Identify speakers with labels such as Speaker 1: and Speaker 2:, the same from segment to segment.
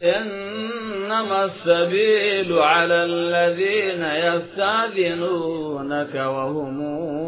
Speaker 1: إنما السبيل على الذين يستأذنونك وهم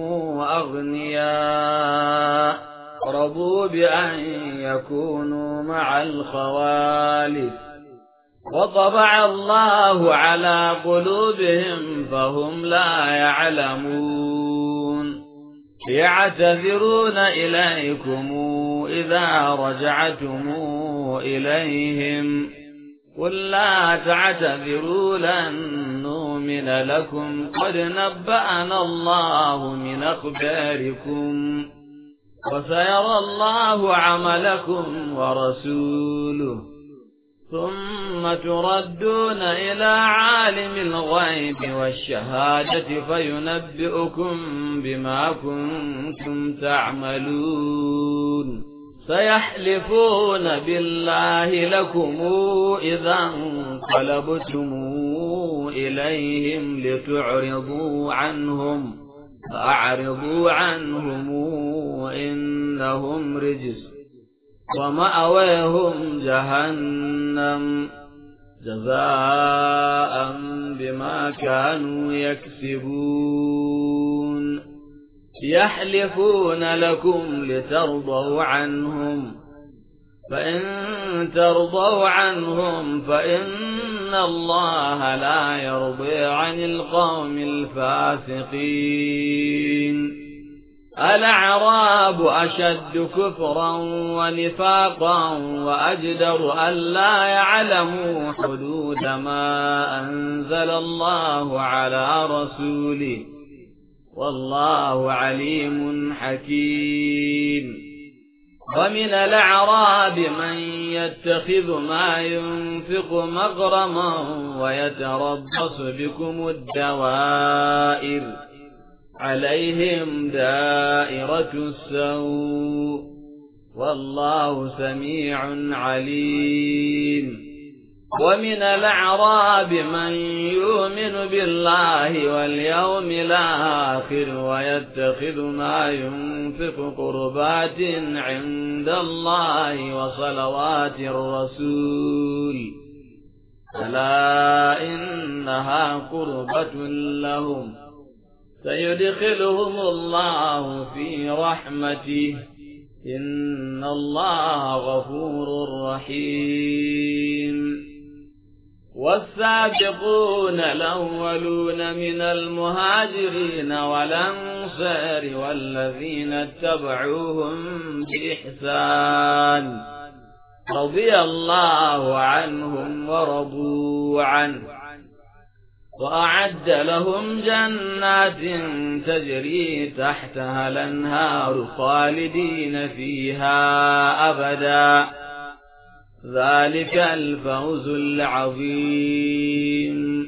Speaker 1: أغنياء رضوا بأن يكونوا مع الخوالف وطبع الله على قلوبهم فهم لا يعلمون يعتذرون إليكم إذا رجعتم إليهم قل لا تعتذروا لن نؤمن لكم قد نبأنا الله من أخباركم وسيرى الله عملكم ورسوله ثم تردون إلى عالم الغيب والشهادة فينبئكم بما كنتم تعملون سيحلفون بالله لكم إذا انقلبتم إليهم لتعرضوا عنهم فأعرضوا عنهم إنهم رجس ومأواهم جهنم جزاء بما كانوا يكسبون يحلفون لكم لترضوا عنهم فإن ترضوا عنهم فإن الله لا يرضي عن القوم الفاسقين الأعراب أشد كفرا ونفاقا وأجدر ألا يعلموا حدود ما أنزل الله على رسوله والله عليم حكيم ومن الأعراب من يتخذ ما ينفق مغرما ويتربص بكم الدوائر عليهم دائرة السوء والله سميع عليم ومن الأعراب من يؤمن بالله واليوم الآخر ويتخذ ما ينفق قربات عند الله وصلوات الرسول ألا إنها قربة لهم سيدخلهم الله في رحمته إن الله غفور رحيم والسابقون الأولون من المهاجرين والأنصار والذين اتبعوهم بإحسان رضي الله عنهم ورضوا عنه وأعد لهم جنات تجري تحتها الأنهار خالدين فيها أبدا ذلك الفوز العظيم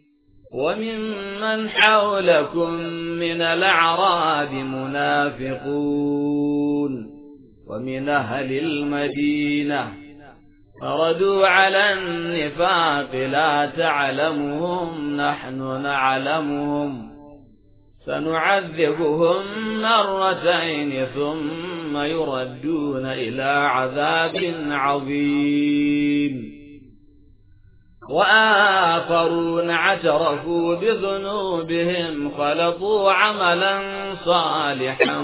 Speaker 1: وممن حولكم من الأعراب منافقون ومن أهل المدينة فردوا على النفاق لا تعلمهم نحن نعلمهم سنعذبهم مرتين ثم يردون إلى عذاب عظيم وآخرون اعترفوا بذنوبهم خلطوا عملا صالحا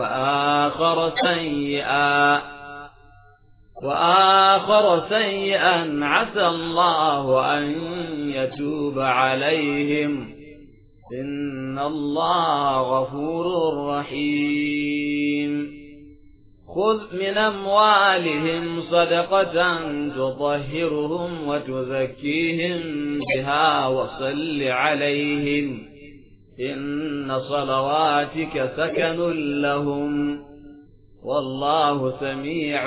Speaker 1: وآخر سيئا عسى الله أن يتوب عليهم إن الله غفور رحيم خذ من أموالهم صدقة تطهرهم وتزكيهم بها وصل عليهم إن صلواتك سكن لهم والله سميع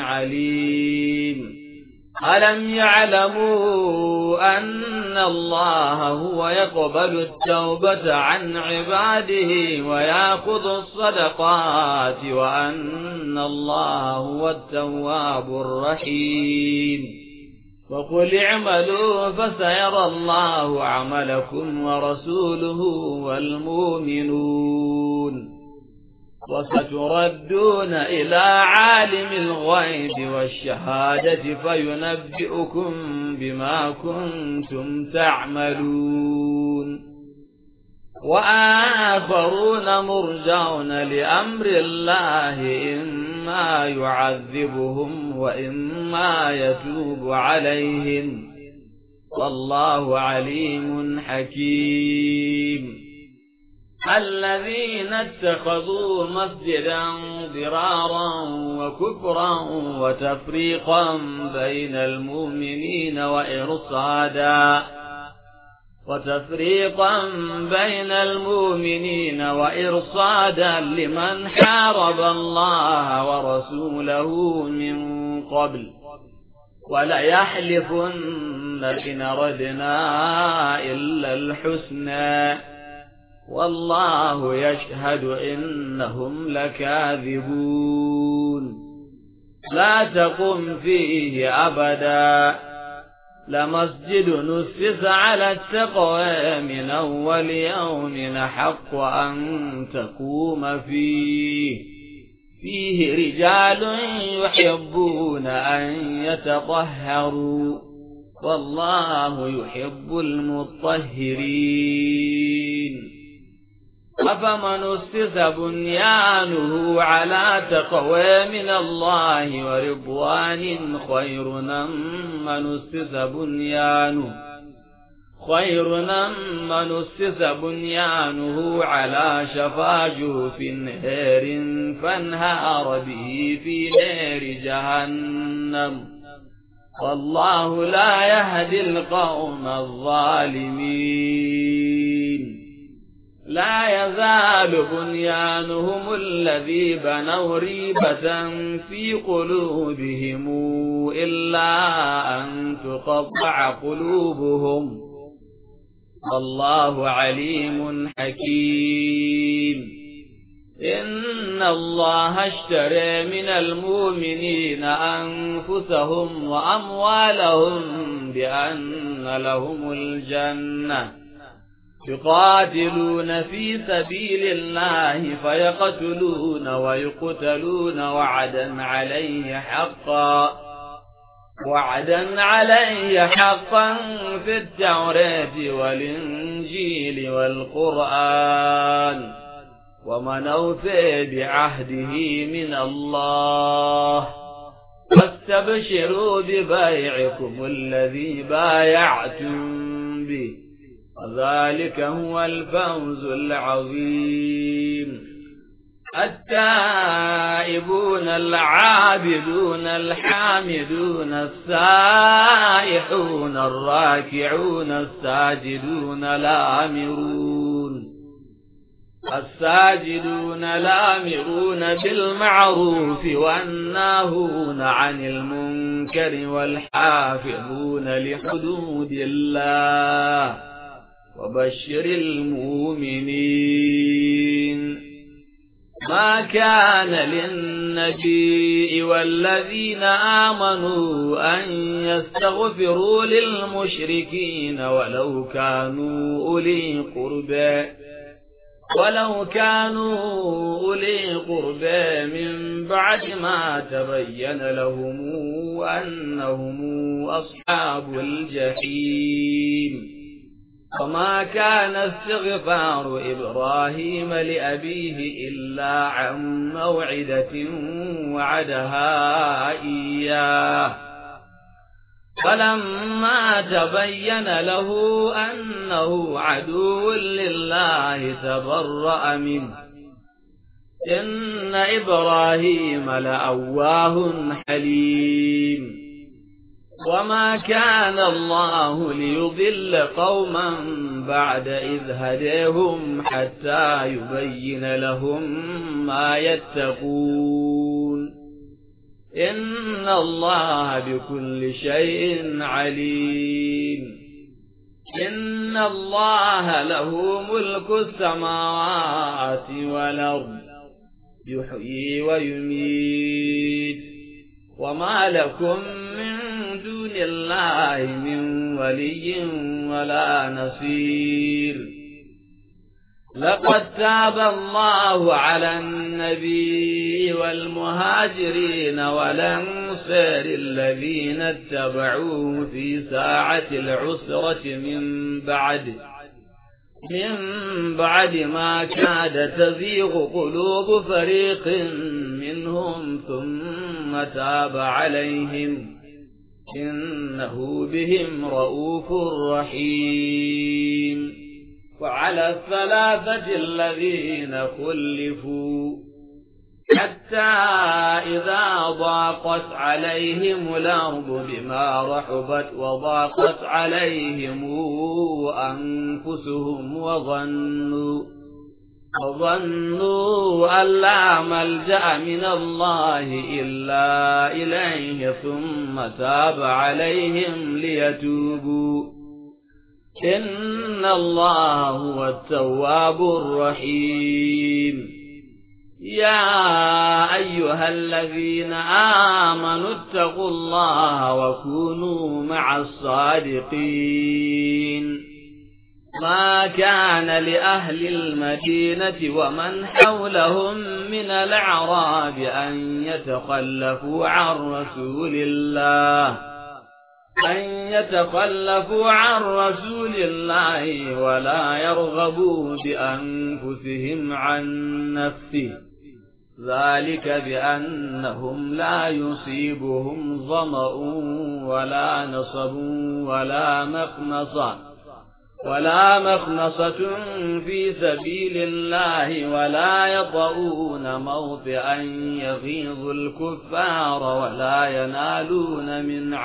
Speaker 1: عليم ألم يعلموا أن الله هو يقبل التوبة عن عباده ويأخذ الصدقات وأن الله هو التواب الرحيم وقل اعملوا فسيرى الله عملكم ورسوله والمؤمنون وستردون إلى عالم الغيب والشهادة فينبئكم بما كنتم تعملون. وآخرون مرجون لأمر الله إما يعذبهم وإما يتوب عليهم والله عليم حكيم. الذين اتخذوا مسجدا ضرارا وكفرا وتفريقا بين المؤمنين وإرصادا لمن حارب الله ورسوله من قبل وليحلفن إن أردنا إلا الحسنى والله يشهد إنهم لكاذبون. لا تقم فيه أبدا لمسجد نسس على التقوى من أول يوم حق أن تقوم فيه رجال يحبون أن يتطهروا والله يحب المطهرين. أفمن أسس بنيانه على تقوى من الله ورضوان خير من أسس بنيانه على شفا جرف نهر فانهار به في نار جهنم والله لا يهدي القوم الظالمين. لا يزال بنيانهم الذي بنوا ريبة في قلوبهم إلا أن تقطع قلوبهم والله عليم حكيم. إن الله اشترى من المؤمنين أنفسهم وأموالهم بأن لهم الجنة يقاتلون في سبيل الله فيقتلون ويقتلون وعدا عليه حقا في التوراة والإنجيل والقرآن ومن أوفى بعهده من الله فاستبشروا ببيعكم الذي بايعتم به وذلك هو الفوز العظيم. التائبون العابدون الحامدون السائحون الراكعون الساجدون الآمرون بالمعروف والناهون عن المنكر والحافظون لحدود الله وبشر المؤمنين. ما كان للنبي والذين آمنوا أن يستغفروا للمشركين ولو كانوا أولي قربى من بعد ما تبين لهم أنهم أصحاب الجحيم. وما كان استغفار إبراهيم لأبيه إلا عن موعدة وعدها إياه فلما تبين له أنه عدو لله تبرأ منه إن إبراهيم لأواه حليم. وما كان الله ليضل قوما بعد إذ هداهم حتى يبين لهم ما يتقون إن الله بكل شيء عليم. إن الله له ملك السماوات والأرض يحيي ويميت وما لكم من دون الله من ولي ولا نصير. لقد تاب الله على النبي والمهاجرين والأنصار الذين اتبعوه في ساعة العسرة من بعد ما كاد تزيغ قلوب فريق منهم ثم تاب عليهم إنه بهم رؤوف رحيم. وعلى الثلاثة الذين خلفوا حتى إذا ضاقت عليهم الأرض بما رحبت وضاقت عليهم أنفسهم وظنوا أن لا ملجأ من الله إلا إليه ثم تاب عليهم ليتوبوا إن الله هو التواب الرحيم. يا أيها الذين آمنوا اتقوا الله وكونوا مع الصادقين. ما كان لأهل المدينة ومن حولهم من الأعراب أن يتخلفوا عن رسول الله ولا يرغبوا بأنفسهم عن نفسه ذلك بأنهم لا يصيبهم ظمأ ولا نصب ولا مخنصة في سبيل الله ولا يطؤون موطئا يغيظ الكفار ولا ينالون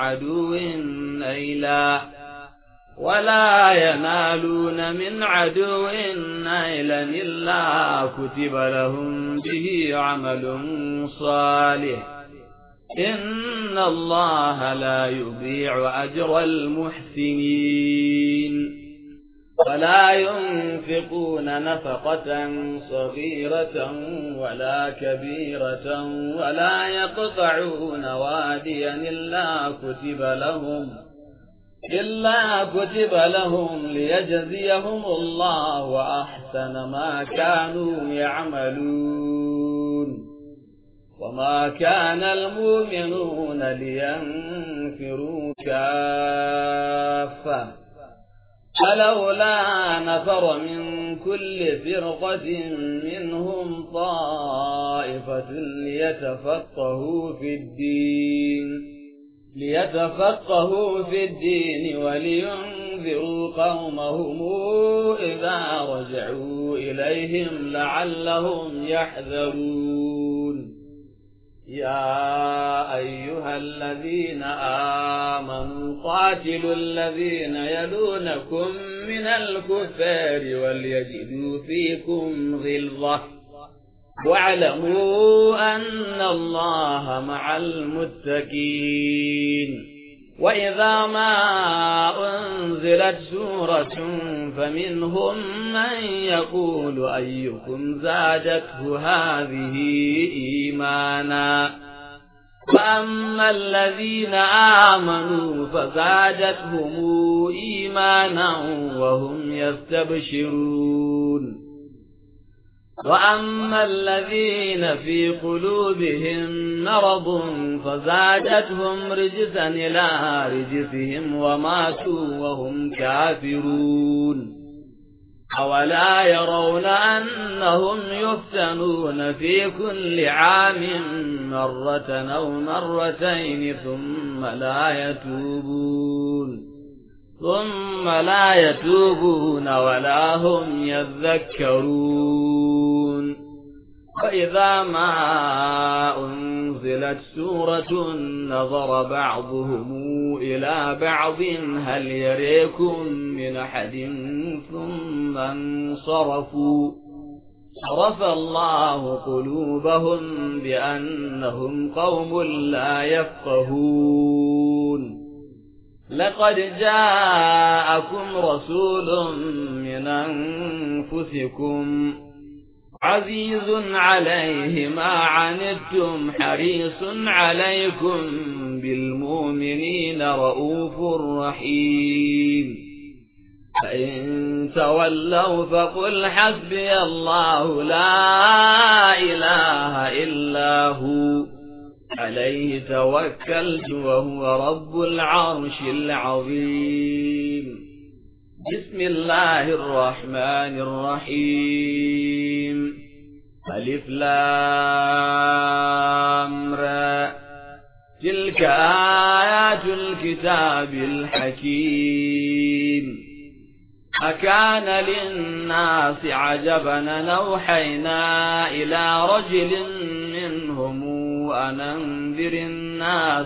Speaker 1: من عدو نيلا إلا كتب لهم به عمل صالح إن الله لا يضيع أجر المحسنين. ولا ينفقون نفقة صغيرة ولا كبيرة ولا يقطعون واديا إلا كتب لهم ليجزيهم الله أحسن ما كانوا يعملون. وما كان المؤمنون لينفروا كافة فلولا نفر من كل فرقة منهم طائفة ليتفقهوا في الدين ولينذروا قومهم إذا رجعوا إليهم لعلهم يحذرون. يا أيها الذين آمنوا قاتلوا الذين يلونكم من الكفار وليجدوا فيكم غلظة واعلموا أن الله مع المتقين. وإذا ما أنزلت سورة فمنهم من يقول أيكم زادته هذه إيمانا فأما الذين آمنوا فزادتهم إيمانا وهم يستبشرون. وأما الذين في قلوبهم مرض فزادتهم رجسا إلى رجسهم وماتوا وهم كافرون. أولا يرون أنهم يفتنون في كل عام مرة أو مرتين ثم لا يتوبون ولا هم يذكرون. وإذا ما أنزلت سورة نظر بعضهم إلى بعض هل يريكم من أحد ثم انصرفوا صرف الله قلوبهم بأنهم قوم لا يفقهون. لقد جاءكم رسول من أنفسكم عزيز عليه ما عنتم حريص عليكم بالمؤمنين رؤوف رحيم. فإن تولوا فقل حسبي الله لا إله إلا هو عليه توكلت وهو رب العرش العظيم. بسم الله الرحمن الرحيم. ألف لام را تلك آيات الكتاب الحكيم. أكان للناس عجبا أن أوحينا إلى رجل منهم أن أنذر الناس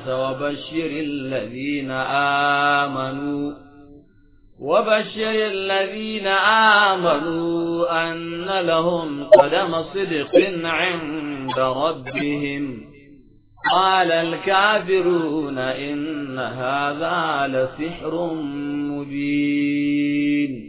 Speaker 1: وبشر الذين آمنوا أن لهم قدم صدق عند ربهم. قال الكافرون إن هذا لسحر مبين.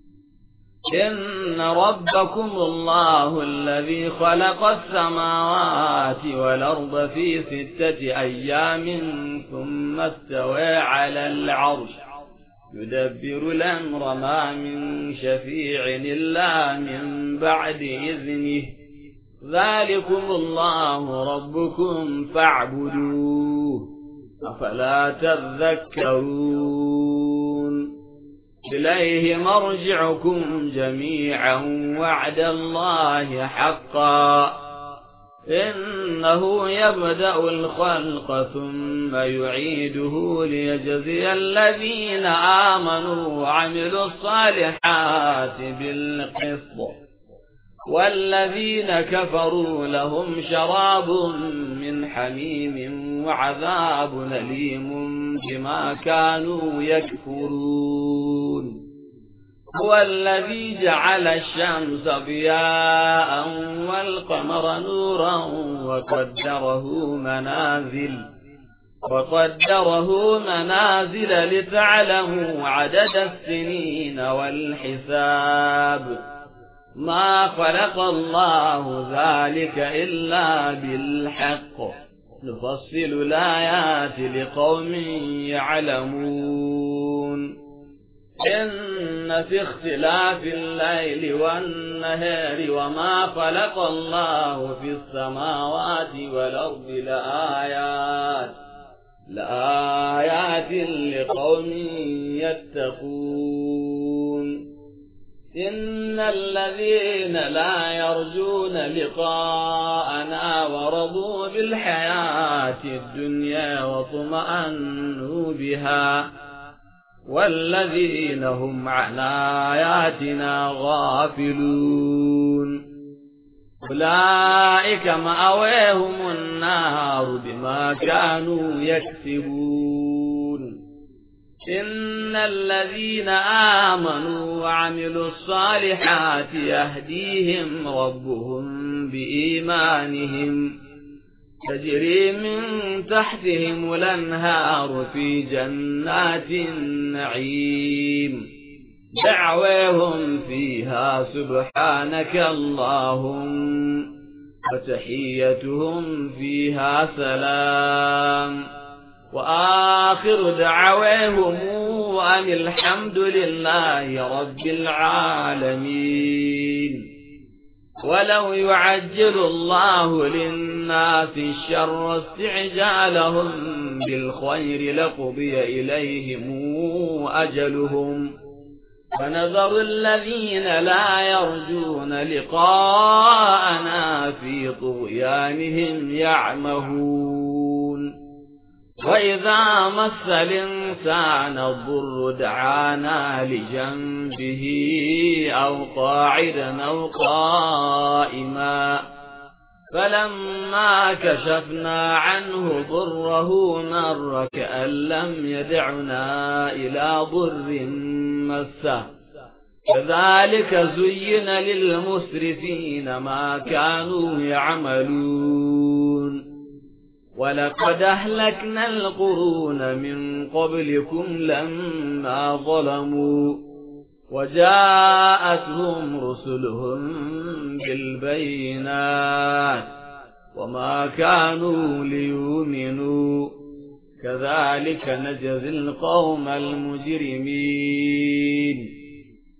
Speaker 1: إن ربكم الله الذي خلق السماوات والأرض في 6 أيام ثم استوى على العرش يدبر الأمر ما من شفيع إلا من بعد إذنه. ذلكم الله ربكم فاعبدوه أفلا تذكرون. إليه مرجعكم جميعا وعد الله حقا إنه يبدأ الخلق ثم يعيده ليجزي الذين آمنوا وعملوا الصالحات بالقسط والذين كفروا لهم شراب من حميم وعذاب أليم بما كانوا يكفرون. هو الذي جعل الشمس ضياء والقمر نورا وقدره منازل لتعلموا عدد السنين والحساب. ما خلق الله ذلك إلا بالحق نفصل الآيات لقوم يعلمون. إن في اختلاف الليل والنهار وما خلق الله في السماوات والأرض لآيات لقوم يتقون. إن الذين لا يرجون لقاءنا ورضوا بالحياة الدنيا واطمأنوا بها والذين هم عن آياتنا غافلون أولئك مأواهم النار بما كانوا يكسبون. إن الذين آمنوا وعملوا الصالحات يهديهم ربهم بإيمانهم تجري من تحتهم الأنهار في جنات النعيم دعواهم فيها سبحانك اللهم وتحيتهم فيها سلام وآخر دعواهم أن الحمد لله رب العالمين. ولو يعجل الله للناس الشر استعجالهم بالخير لقضي إليهم أجلهم فنذر الذين لا يرجون لقاءنا في طغيانهم يعمهون. وإذا مس الإنسان الضر دعانا لجنبه أو قاعدا أو قائما فلما كشفنا عنه ضره مر كأن لم يدعنا إلى ضر مسه كذلك زين للمسرفين ما كانوا يعملون. ولقد أهلكنا القرون من قبلكم لما ظلموا وجاءتهم رسلهم بالبينات وما كانوا ليؤمنوا كذلك نجزي القوم المجرمين.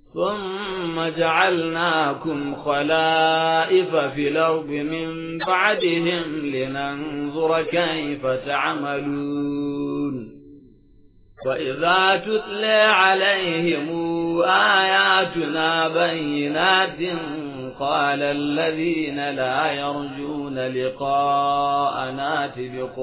Speaker 1: ثم جعلناكم خلائف في الأرض من بعدهم لننظر كيف تعملون وإذا تتلى عليهم آياتنا بينات قال الذين لا يرجون لقاءنا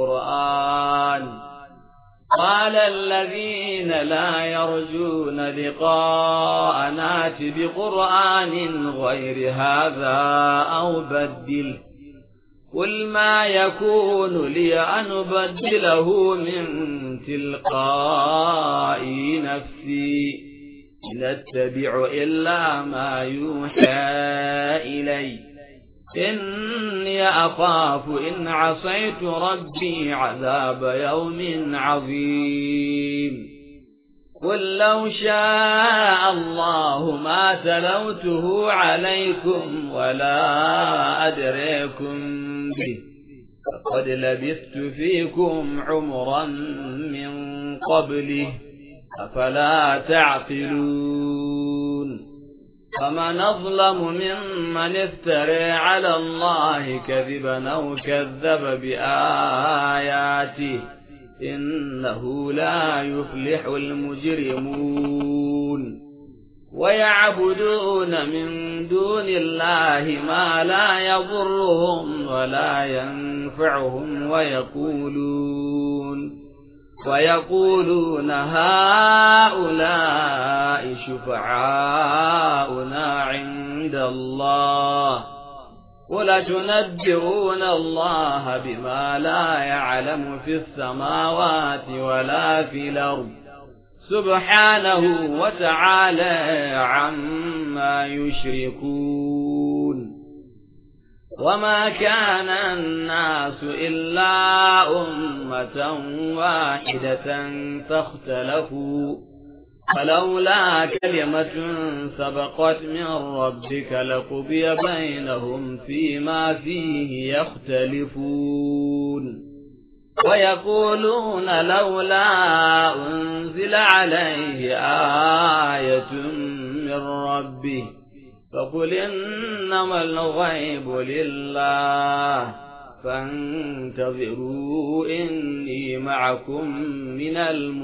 Speaker 1: بقرآن غير هذا أو بدله قل ما يكون لي أن أبدله من تلقاء نفسي إن أتبع إلا ما يوحى إلي إني أخاف إن عصيت ربي عذاب يوم عظيم قل لو شاء الله ما تلوته عليكم ولا أدريكم به فقد لبثت فيكم عمرا من قبله أفلا تعقلون فمن أظلم ممن افترى على الله كذبا أو كذب بآياته إنه لا يفلح المجرمون ويعبدون من دون الله ما لا يضرهم ولا ينفعهم ويقولون هؤلاء شفعاؤنا عند الله قل تنبئون الله بما لا يعلم في السماوات ولا في الأرض سبحانه وتعالى عما يشركون وما كان الناس إلا أمة واحدة فاختلفوا فلولا كلمة سبقت من ربك لقضي بينهم فيما فيه يختلفون ويقولون لولا أنزل عليه آية من ربه فقل إنما الغيب لله فانتظروا إني معكم من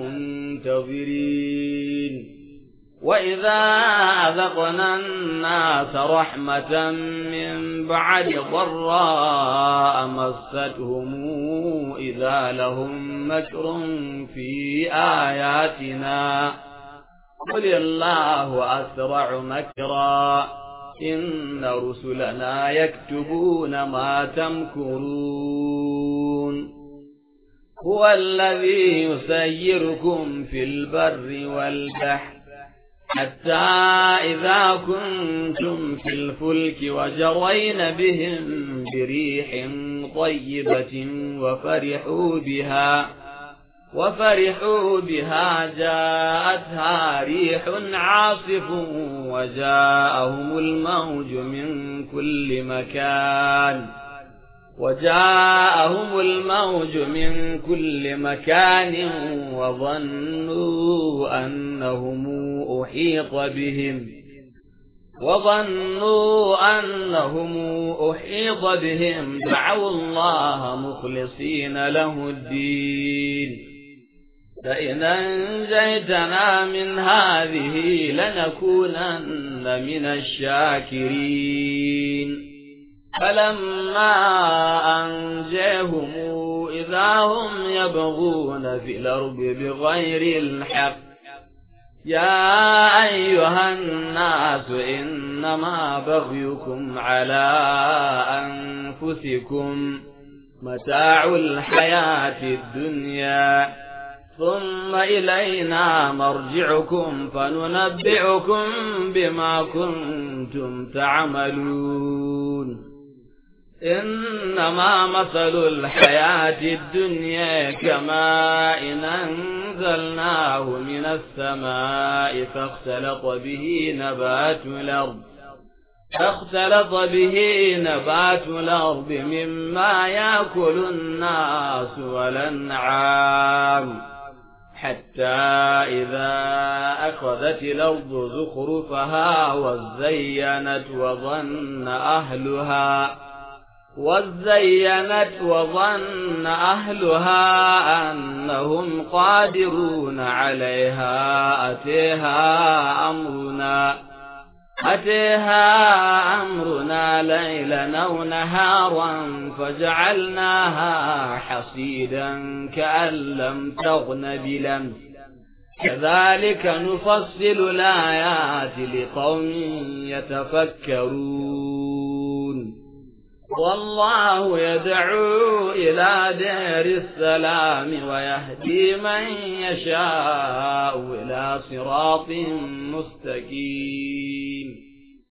Speaker 1: المنتظرين وإذا أذقنا الناس رحمة من بعد ضراء مستهم إذا لهم مكر في آياتنا قل الله أسرع مكرا إن رسلنا يكتبون ما تمكرون هو الذي يسيركم في البر والبحر حتى إذا كنتم في الفلك وجرين بهم بريح طيبة وفرحوا بها جاءتها ريح عاصف وجاءهم الموج من كل مكان وظنوا أنهم أحيط بهم دعوا الله مخلصين له الدين لئن أنجيتنا من هذه لنكونن من الشاكرين فلما أنجاهم إذا هم يبغون في الأرض بغير الحق يا أيها الناس إنما بغيكم على أنفسكم متاع الحياة الدنيا ثم إلينا مرجعكم فننبئكم بما كنتم تعملون إنما مثل الحياة الدنيا كماء أنزلناه من السماء فاختلط به نبات الأرض مما يأكل الناس والأنعام حتى إذا أخذت الأرض زخرفها وظن أهلها أنهم قادرون عليها أتيها أمرنا ليلا أو نهارا فجعلناها حصيدا كأن لم تغن بلمس كذلك نفصل الآيات لقوم يتفكرون والله يدعو إلى دار السلام ويهدي من يشاء إلى صراط مستقيم